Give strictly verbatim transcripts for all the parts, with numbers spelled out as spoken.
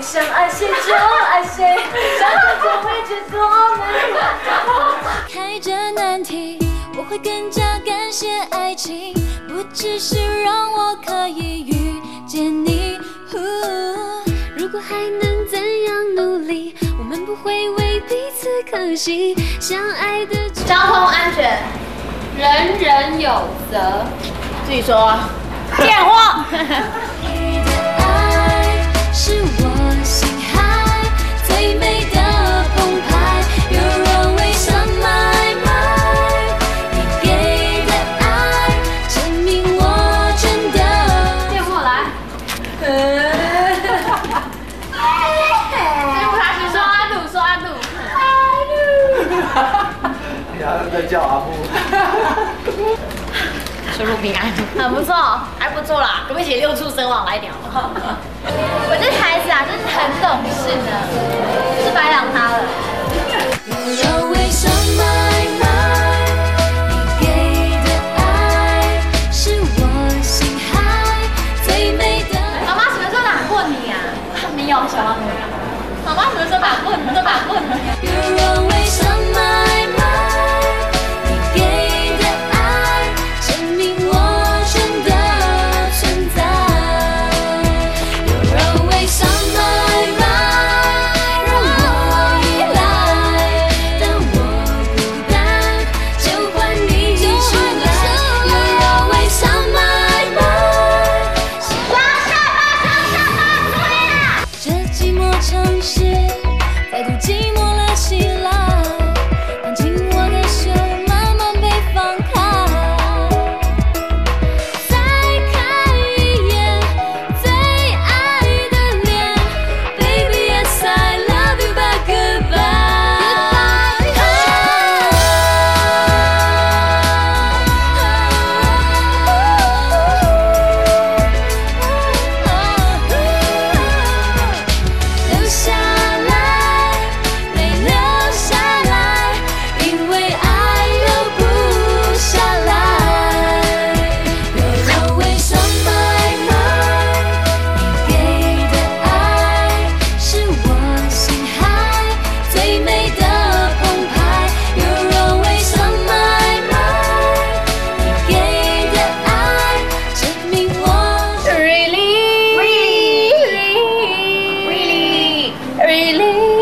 想爱谁就爱谁，想做就会去做美。 开着难题，我会更加感谢爱情，不只是让我可以遇见你。如果还能怎样努力，我们不会为彼此可惜。相爱的交通安全，人人有责。 自己说啊。电话。 你的爱是我心海最美的澎湃，有人为什么爱？你给的爱证明我真的。 电话来。对不起，说阿杜，说阿杜。阿杜。 你还在叫阿木？ 出入平安， 很不错， 还不错啦，跟我一起六畜生往来鸟。 我这孩子啊，真是很懂事呢，是白养他了。 有人为什么爱？你给的爱是我心海最美的。 妈妈什么时候打过你啊？没有，小王没有。妈妈什么时候打过你？都打过你。 有人为什么爱？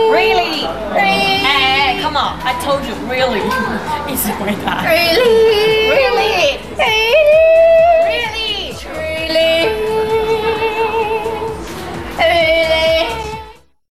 I told you really， 一直回答。 Really？